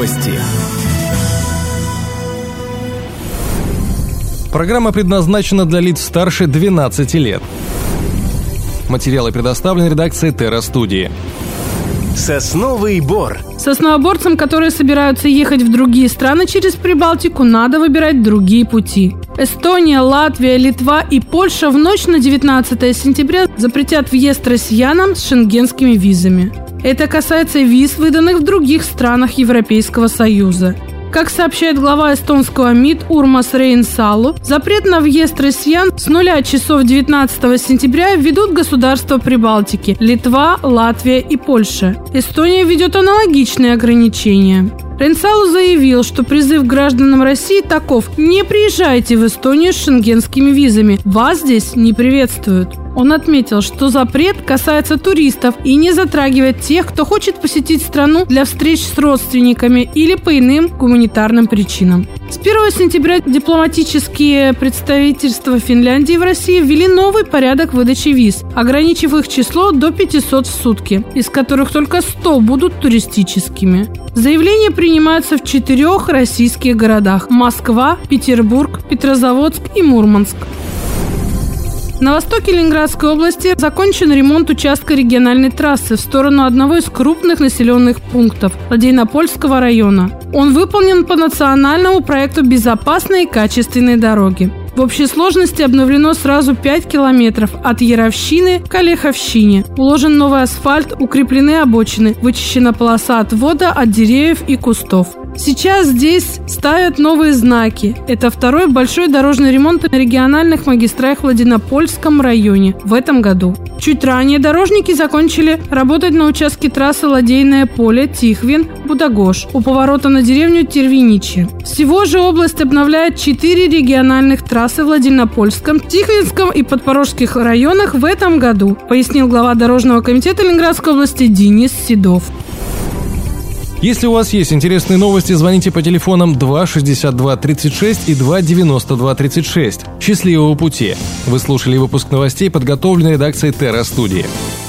Новости. Программа предназначена для лиц старше 12 лет. Материалы предоставлены редакцией Терра-студии. Сосновый Бор. Сосновоборцам, которые собираются ехать в другие страны через Прибалтику, надо выбирать другие пути. Эстония, Латвия, Литва и Польша в ночь на 19 сентября запретят въезд россиянам с шенгенскими визами. Это касается виз, выданных в других странах Европейского Союза. Как сообщает глава эстонского МИД Урмас Рейнсалу, запрет на въезд россиян с 0 часов 19 сентября введут государства Прибалтики – Литва, Латвия и Польша. Эстония ведет аналогичные ограничения. Рейнсалу заявил, что призыв гражданам России таков: не приезжайте в Эстонию с шенгенскими визами, вас здесь не приветствуют. Он отметил, что запрет касается туристов и не затрагивает тех, кто хочет посетить страну для встреч с родственниками или по иным гуманитарным причинам. С 1 сентября дипломатические представительства Финляндии в России ввели новый порядок выдачи виз, ограничив их число до 500 в сутки, из которых только 100 будут туристическими. Заявления принимаются в 4 российских городах – Москва, Петербург, Петрозаводск и Мурманск. На востоке Ленинградской области закончен ремонт участка региональной трассы в сторону одного из крупных населенных пунктов – Ладейнопольского района. Он выполнен по национальному проекту безопасной и качественной дороги. В общей сложности обновлено сразу 5 километров от Яровщины к Олеховщине. Уложен новый асфальт, укреплены обочины, вычищена полоса отвода от деревьев и кустов. Сейчас здесь ставят новые знаки. Это второй большой дорожный ремонт на региональных магистралях в Ладейнопольском районе в этом году. Чуть ранее дорожники закончили работать на участке трассы Ладейное поле, Тихвин, Будагош у поворота на деревню Тервиничи. Всего же область обновляет 4 региональных трассы в Ладейнопольском, Тихвинском и Подпорожских районах в этом году, пояснил глава Дорожного комитета Ленинградской области Денис Седов. Если у вас есть интересные новости, звоните по телефонам 262-36 и 292-36. Счастливого пути! Вы слушали выпуск новостей, подготовленный редакцией Терра-студии.